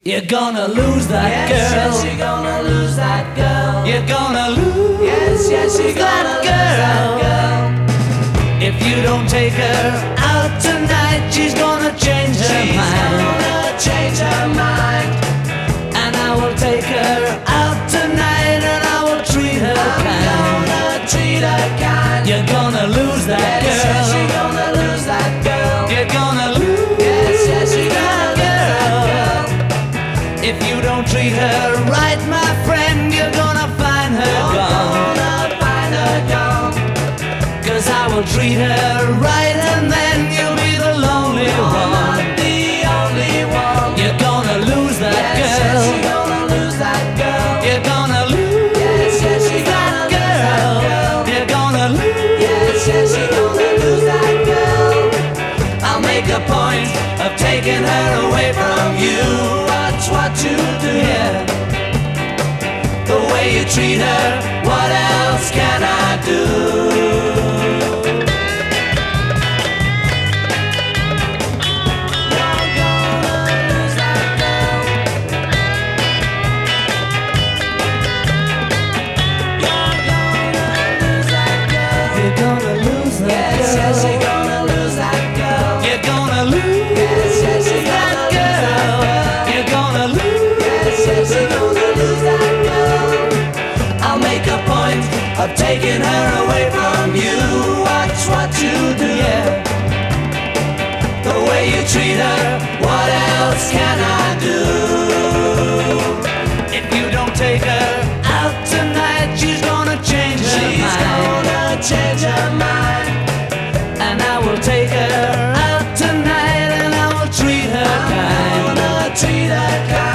You're gonna lose that Yes, girl. yes, you're gonna lose that girl. You're gonna lose Yes, yes, you're gonna lose that girl. If you don't take her out tonight, she's gonna change her She's mind. gonna change her mind. And I will take her out tonight, and I will treat her I'm kind. gonna treat her kind. You're gonna lose that Yes, girl. yes, you're gonna lose that girl. You're gonna lose Yes, yes, you're gonna lose that girl. If you don't treat her right, my friend, you're gonna find her You're gone. gonna find her gone. 'Cause I will treat her right, and then you'll be the lonely You're one. not the only one. You're gonna lose that Yes, yes, girl. you're gonna lose that girl. You're gonna lose Yes, yes, you're that gonna lose that girl. girl. You're gonna lose. Yes, yes, you're gonna lose that girl. I'll make a point of taking her away from you. Watch what you do. Yeah. The way you treat her, what else can I do? You're gonna lose that girl. You're gonna lose that girl. You're gonna lose that Yes, girl. yes, you're gonna lose that girl. You're gonna lose Yes, yes, you're that gonna lose that girl. girl. You're gonna lose. Yes, yes, you're gonna lose that girl. I'll make a point of taking her away from you. Watch what you do. Yeah. The way you treat her, what else can I do? If you don't take her out tonight, she's gonna change her She's mind. gonna change her mind. And I will take her out tonight, and I will treat her I'm kind. gonna treat her kind.